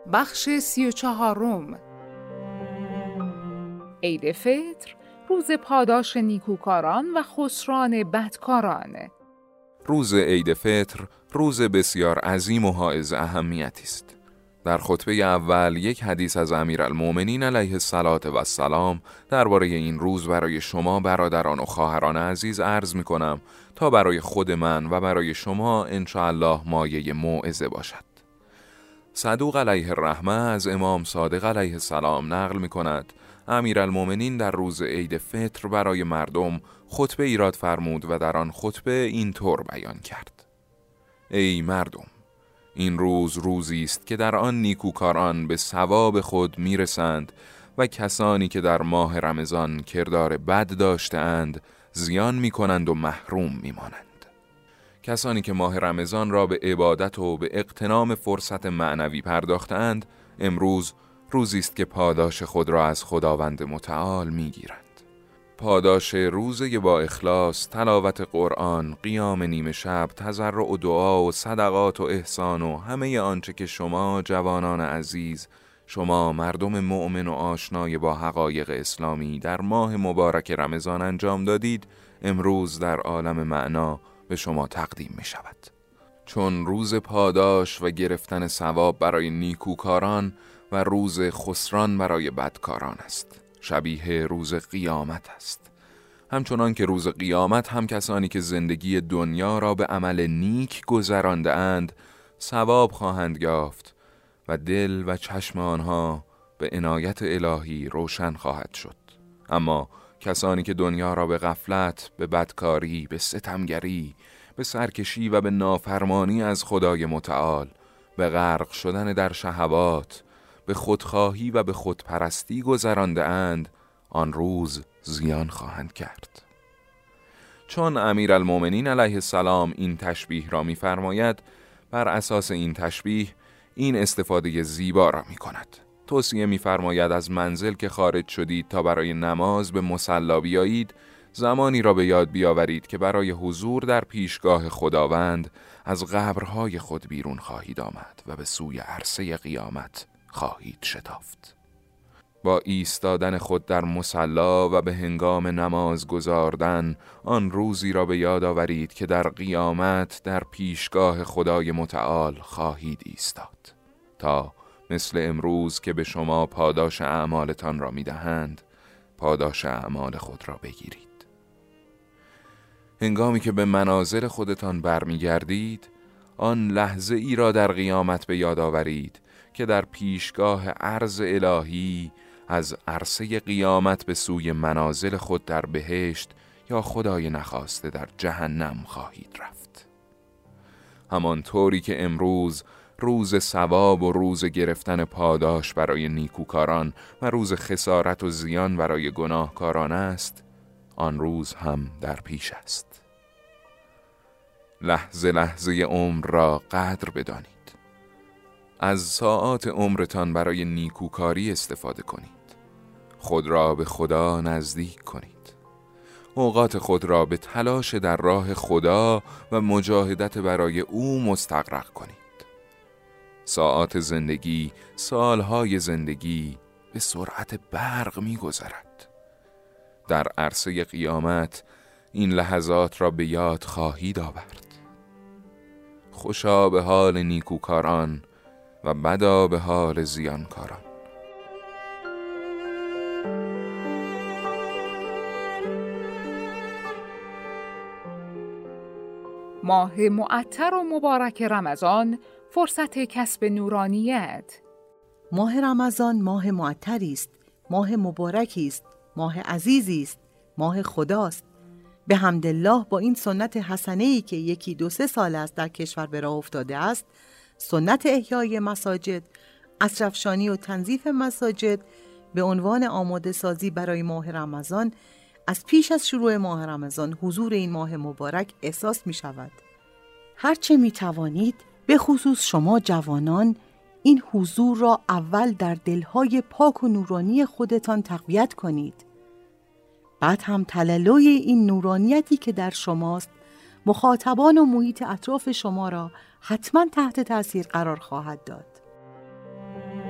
بخش 34. عید فطر، روز پاداش نیکوکاران و خسران بدکاران. روز عید فطر روز بسیار عظیم و حائز اهمیتی است. در خطبه اول یک حدیث از امیرالمومنین علیه السلام درباره این روز برای شما برادران و خواهران عزیز عرض می‌کنم تا برای خود من و برای شما انشاءالله مایه موعظه باشد. صدوق علیه الرحمه از امام صادق علیه السلام نقل می‌کند امیرالمومنین در روز عید فطر برای مردم خطبه ایراد فرمود و در آن خطبه این طور بیان کرد: ای مردم، این روز روزی است که در آن نیکوکاران به ثواب خود میرسند و کسانی که در ماه رمضان کردار بد داشته‌اند زیان میکنند و محروم میمانند. کسانی که ماه رمضان را به عبادت و به اغتنام فرصت معنوی پرداختند، امروز روزی است که پاداش خود را از خداوند متعال میگیرند. پاداش روزی با اخلاص، تلاوت قرآن، قیام نیمه شب، تضرع و دعا و صدقات و احسان و همه آنچه که شما جوانان عزیز، شما مردم مؤمن و آشنای با حقایق اسلامی در ماه مبارک رمضان انجام دادید، امروز در عالم معنا به شما تقدیم می شود. چون روز پاداش و گرفتن ثواب برای نیکوکاران و روز خسران برای بدکاران است. شبیه روز قیامت است. همچنان که روز قیامت هم کسانی که زندگی دنیا را به عمل نیک گذرانده اند ثواب خواهند یافت و دل و چشم آنها به عنایت الهی روشن خواهد شد. اما کسانی که دنیا را به غفلت، به بدکاری، به ستمگری، به سرکشی و به نافرمانی از خدای متعال، به غرق شدن در شهوات، به خودخواهی و به خودپرستی گذرانده اند، آن روز زیان خواهند کرد. چون امیرالمومنین علیه السلام این تشبیه را می‌فرماید، بر اساس این تشبیه این استفاده زیبا را می‌کند. توصیه می‌فرماید از منزل که خارج شدید تا برای نماز به مصلی بیایید، زمانی را به یاد بیاورید که برای حضور در پیشگاه خداوند از قبرهای خود بیرون خواهید آمد و به سوی عرصه قیامت خواهید شتافت. با ایستادن خود در مصلی و به هنگام نماز گذاردن آن روزی را به یاد آورید که در قیامت در پیشگاه خدای متعال خواهید ایستاد، تا مثل امروز که به شما پاداش اعمالتان را می‌دهند، پاداش اعمال خود را بگیرید. هنگامی که به منازل خودتان برمیگردید، آن لحظه ای را در قیامت به یاد آورید که در پیشگاه عرض الهی از عرصه قیامت به سوی منازل خود در بهشت یا خدای نخواسته در جهنم خواهید رفت. همان طوری که امروز روز ثواب و روز گرفتن پاداش برای نیکوکاران و روز خسارت و زیان برای گناهکاران است، آن روز هم در پیش است. لحظه لحظه عمر را قدر بدانید. از ساعات عمرتان برای نیکوکاری استفاده کنید. خود را به خدا نزدیک کنید. اوقات خود را به تلاش در راه خدا و مجاهدت برای او مستغرق کنید. ساعات زندگی، سالهای زندگی به سرعت برق می گذرد. در عرصه قیامت این لحظات را به یاد خواهید آورد. خوشا به حال نیکوکاران و بدا به حال زیانکاران. ماه معطر و مبارک رمضان، فرصت کسب نورانیت. ماه رمضان ماه معطری است، ماه مبارکی است، ماه عزیزی است، ماه خداست. به حمدالله با این سنت حسنه‌ای که 1-2-3 سال است در کشور به راه افتاده است، سنت احیای مساجد، اطرافشانی و تنظیف مساجد به عنوان آماده سازی برای ماه رمضان، از پیش از شروع ماه رمضان حضور این ماه مبارک احساس می شود. هرچه می توانید، به خصوص شما جوانان، این حضور را اول در دلهای پاک و نورانی خودتان تقویت کنید. بعد هم تلالوی این نورانیتی که در شماست، مخاطبان و محیط اطراف شما را حتما تحت تأثیر قرار خواهد داد.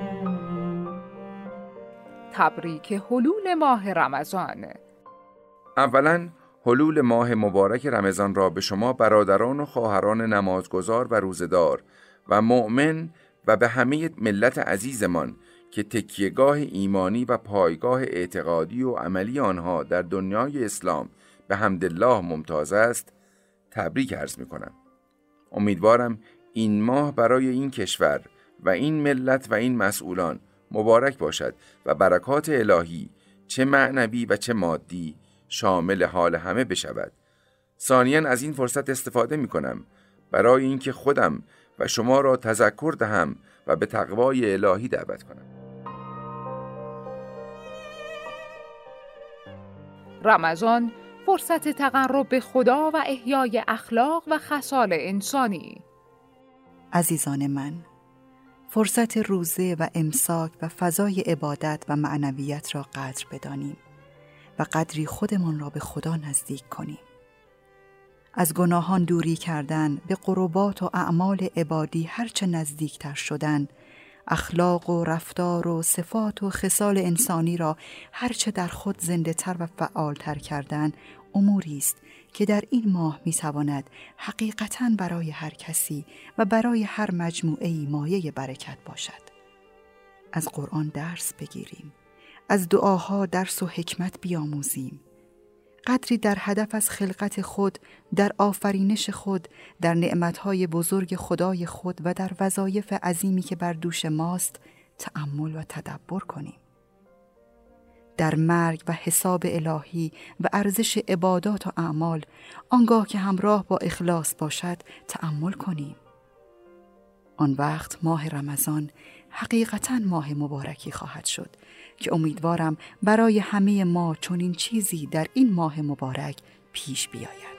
تبریک حلول ماه رمضان. اولاً حلول ماه مبارک رمضان را به شما برادران و خواهران نمازگزار و روزدار و مؤمن و به همه ملت عزیزمان که تکیهگاه ایمانی و پایگاه اعتقادی و عملی آنها در دنیای اسلام به حمدالله ممتاز است تبریک عرض می‌کنم. امیدوارم این ماه برای این کشور و این ملت و این مسئولان مبارک باشد و برکات الهی چه معنوی و چه مادی شامل حال همه بشود. ثانیاً از این فرصت استفاده می‌کنم برای اینکه خودم و شما را تذکر دهم و به تقوای الهی دعوت کنم. رمضان فرصت تقرب به خدا و احیای اخلاق و خصال انسانی. عزیزان من، فرصت روزه و امساک و فضای عبادت و معنویت را قدر بدانیم و قدری خودمان را به خدا نزدیک کنیم. از گناهان دوری کردن، به قربات و اعمال عبادی هرچه نزدیکتر شدن، اخلاق و رفتار و صفات و خصال انسانی را هرچه در خود زنده تر و فعالتر کردن، اموری است که در این ماه میتواند حقیقتاً برای هر کسی و برای هر مجموعه‌ای مایه برکت باشد. از قرآن درس بگیریم، از دعاها درس و حکمت بیاموزیم، قدری در هدف از خلقت خود، در آفرینش خود، در نعمتهای بزرگ خدای خود و در وظایف عظیمی که بر دوش ماست تأمل و تدبر کنیم. در مرگ و حساب الهی و ارزش عبادات و اعمال آنگاه که همراه با اخلاص باشد تأمل کنیم. آن وقت ماه رمضان حقیقتاً ماه مبارکی خواهد شد که امیدوارم برای همه ما چنین چیزی در این ماه مبارک پیش بیاید.